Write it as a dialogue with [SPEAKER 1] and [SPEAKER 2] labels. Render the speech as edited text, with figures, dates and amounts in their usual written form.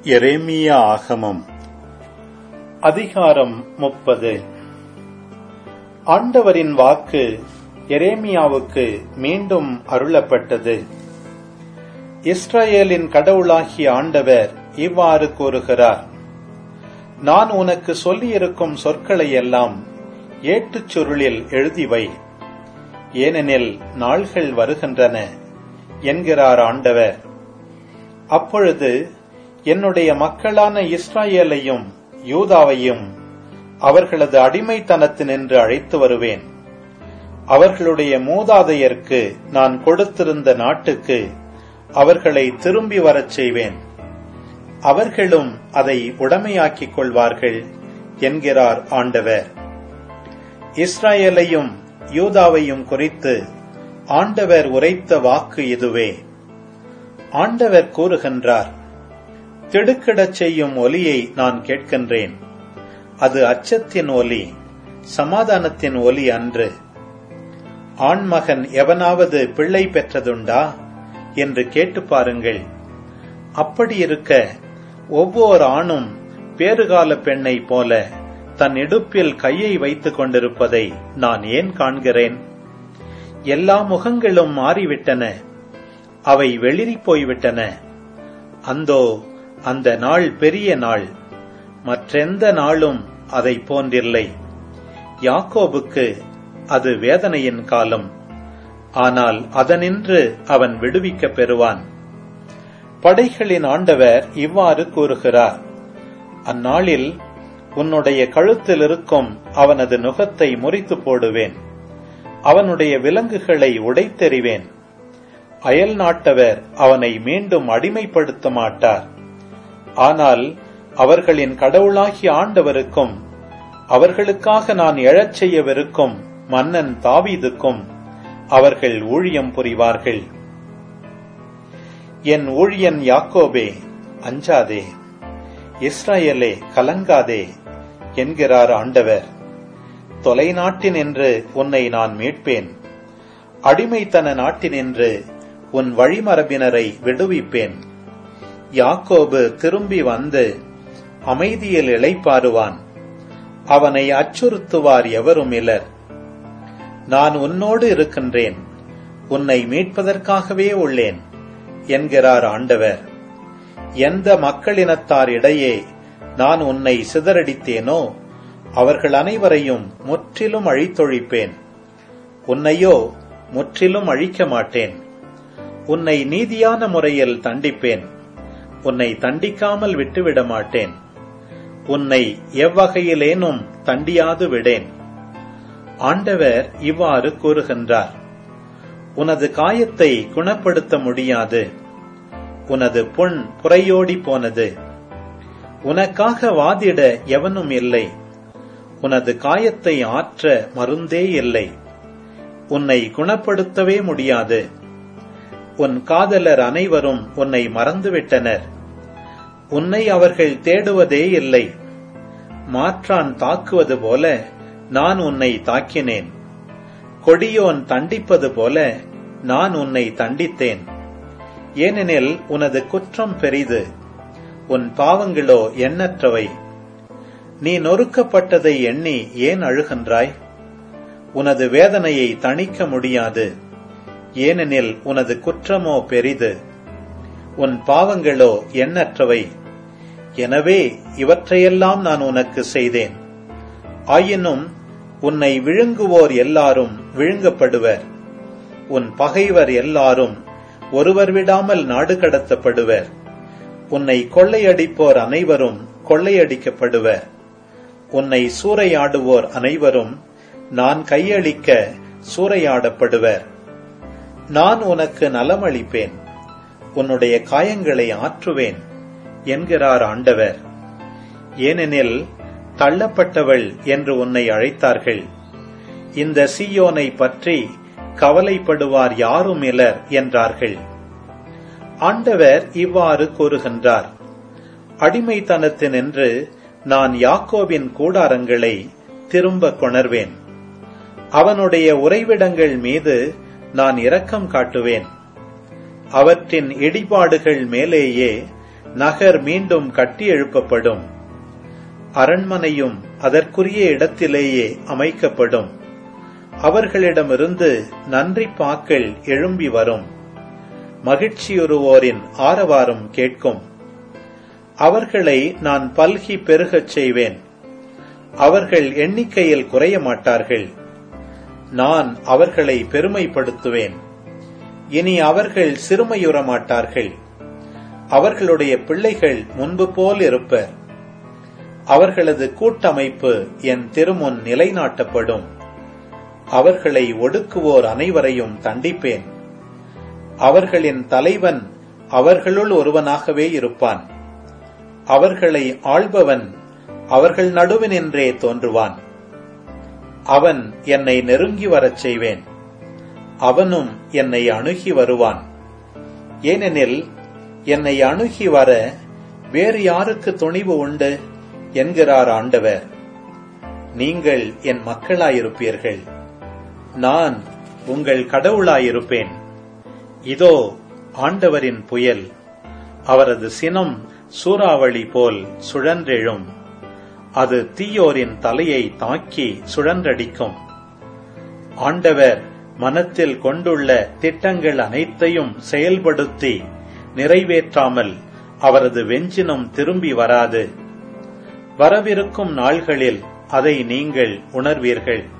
[SPEAKER 1] எரேமியா ஆகமம் அதிகாரம் 30. ஆண்டவரின் வாக்கு எரேமியாவுக்கு மீண்டும் அருளப்பட்டது. இஸ்ரவேலின் கடவுளாகிய ஆண்டவர் இவ்வாறு கூறுகிறார்: நான் உனக்கு சொல்லியிருக்கும் சொற்களை எல்லாம் ஏட்டுச் சுருளில் எழுதிவை, ஏனெனில் நாள்கள் வருகின்றன என்கிறார் ஆண்டவர். அப்பொழுது என்னுடைய மக்களான இஸ்ரவேலையும் யூதாவையும் அவர்களது அடிமைத்தனத்தினின்று அழைத்து வருவேன். அவர்களுடைய மூதாதையருக்கு நான் கொடுத்திருந்த நாட்டுக்கு அவர்களை திரும்பி வரச் செய்வேன். அவர்களும் அதை உடைமையாக்கிக் கொள்வார்கள் என்கிறார் ஆண்டவர். இஸ்ரவேலையும் யூதாவையும் குறித்து ஆண்டவர் உரைத்த வாக்கு இதுவே. ஆண்டவர் கூறுகின்றார்: திடுக்கிடச் செய்யும் ஒலியை நான் கேட்கின்றேன். அது அச்சத்தின் ஒலி, சமாதானத்தின் ஒலி அன்று. ஆண்மகன் எவனாவது பிள்ளை பெற்றதுண்டா என்று கேட்டு பாருங்கள். அப்படியிருக்க ஒவ்வொரு ஆணும் பேறுகால பெண்ணை போல தன் இடுப்பில் கையை வைத்துக் கொண்டிருப்பதை நான் ஏன் காண்கிறேன்? எல்லா முகங்களும் மாறிவிட்டன, அவை வெளிரி போய்விட்டன. அந்தோ அந்த நாள் பெரிய நாள், மற்றெந்த நாளும் அதை போன்றில்லை. யாக்கோபுக்கு அது வேதனையின் காலம், ஆனால் அதனின்று அவன் விடுவிக்கப் பெறுவான். படைகளின் ஆண்டவர் இவ்வாறு கூறுகிறார்: அந்நாளில் உன்னுடைய கழுத்தில் இருக்கும் அவனது நுகத்தை முறித்து போடுவேன், அவனுடைய விலங்குகளை உடைத்தெறிவேன். அயல் நாட்டவர் அவனை மீண்டும் அடிமைப்படுத்த மாட்டார். ஆனால் அவர்களின் கடவுளாகிய ஆண்டவருக்கும் அவர்களுக்காக நான் எழச் செய்யவிருக்கும் மன்னன் தாவீதுக்கும் அவர்கள் ஊழியம் புரிவார்கள். என் ஊழியன் யாக்கோபே, அஞ்சாதே, இஸ்ரவேலே, கலங்காதே என்கிறார் ஆண்டவர். தொலைநாட்டினின்று உன்னை நான் மீட்பேன், அடிமைத்தன நாட்டினின்று உன் வழிமரபினரை விடுவிப்பேன். யாக்கோபு திரும்பி வந்து அமைதியில் இளைப்பாறுவான், அவனை அச்சுறுத்துவார் எவரும் இலர். நான் உன்னோடு இருக்கின்றேன், உன்னை மீட்பதற்காகவே உள்ளேன் என்கிறார் ஆண்டவர். எந்த மக்களினத்தார் இடையே நான் உன்னை சிதறடித்தேனோ அவர்கள் அனைவரையும் முற்றிலும் அழித்தொழிப்பேன். உன்னையோ முற்றிலும் அழிக்க மாட்டேன். உன்னை நீதியான முறையில் தண்டிப்பேன், உன்னை தண்டிக்காமல் விட்டுவிட மாட்டேன். உன்னை எவ்வகையிலேனும் தண்டியாது விடேன். ஆண்டவர் இவ்வாறு கூறுகின்றார்: உனது காயத்தை குணப்படுத்த முடியாது, உனது புண் புரையோடி போனது. உனக்காக வாதிட எவனும் இல்லை, உனது காயத்தை ஆற்ற மருந்தே இல்லை. உன்னை குணப்படுத்தவே முடியாது. உன் காதலர் அனைவரும் உன்னை மறந்துவிட்டனர், உன்னை அவர்கள் தேடுவதே இல்லை. மாற்றான் தாக்குவது போல நான் உன்னை தாக்கினேன், கொடியோன் தண்டிப்பது போல நான் உன்னை தண்டித்தேன். ஏனெனில் உனது குற்றம் பெரிது, உன் பாவங்களோ எண்ணற்றவை. நீ நொறுக்கப்பட்டதை எண்ணி ஏன் அழுகின்றாய்? உனது வேதனையை தணிக்க முடியாது, ஏனெனில் உனது குற்றமோ பெரிது, உன் பாவங்களோ எண்ணற்றவை. எனவே இவற்றையெல்லாம் நான் உனக்கு செய்தேன். ஆயினும் உன்னை விழுங்குவோர் எல்லாரும் விழுங்கப்படுவர், உன் பகைவர் எல்லாரும் ஒருவர் விடாமல் நாடு கடத்தப்படுவர். உன்னை கொள்ளையடிப்போர் அனைவரும் கொள்ளையடிக்கப்படுவர். உன்னை சூறையாடுவோர் அனைவரும் நான் கையளிக்க சூறையாடப்படுவர். நான் உனக்கு நலமளிப்பேன், உன்னுடைய காயங்களை ஆற்றுவேன் என்கிறார் ஆண்டவர். ஏனெனில் தள்ளப்பட்டவள் என்று உன்னை அழைத்தார்கள். இந்த சீயோனை பற்றி கவலைப்படுவார் யாரும் இலர் என்றார்கள். ஆண்டவர் இவ்வாறு கூறுகின்றார்: அடிமைத்தனத்தினின்று நான் யாக்கோபின் கூடாரங்களை திரும்ப கொணர்வேன். அவனுடைய உறைவிடங்கள் மீது நான் இரக்கம் காட்டுவேன். அவற்றின் இடிபாடுகள் மேலேயே நகர் மீண்டும் கட்டி எழுப்பப்படும். அரண்மனையும் அதற்குரிய இடத்திலேயே அமைக்கப்படும். அவர்களிடமிருந்து நன்றி பாக்கள் எழும்பி வரும். மகிழ்ச்சியுறுவோரின் ஆரவாரம் கேட்கும். அவர்களை நான் பல்கி பெருகச் செய்வேன். அவர்கள் எண்ணிக்கையில் குறைய மாட்டார்கள். நான் அவர்களை பெருமைப்படுத்துவேன். இனி அவர்கள் சிறுமையுற மாட்டார்கள். அவர்களுடைய பிள்ளைகள் முன்பு போல் இருப்பர். அவர்களது கூட்டமைப்பு என் திருமுன் நிலைநாட்டப்படும். அவர்களை ஒடுக்குவோர் அனைவரையும் தண்டிப்பேன். அவர்களின் தலைவன் அவர்களுள் ஒருவனாகவே இருப்பான். அவர்களை ஆள்பவன் அவர்கள் நடுவினின்றே தோன்றுவான். அவன் என்னை நெருங்கி வரச் செய்வேன். அவனும் என்னை அணுகி வருவான். ஏனெனில் என்னை அணுகி வர வேறு யாருக்கு துணிவு உண்டு என்கிறார் ஆண்டவர். நீங்கள் என் மக்களாயிருப்பீர்கள். நான் உங்கள் கடவுளாயிருப்பேன். இதோ ஆண்டவரின் புயல். அவரது சினம் சூறாவளி போல் சுழன்றெழும். அது தீயோரின் தலையை தாக்கி சுழன்றடிக்கும். ஆண்டவர் மனத்தில் கொண்டுள்ள திட்டங்கள் அனைத்தையும் செயல்படுத்தி நிறைவேற்றாமல் அவரது வெஞ்சினம் திரும்பி வராது. வரவிருக்கும் நாள்களில் அதை நீங்கள் உணர்வீர்கள்.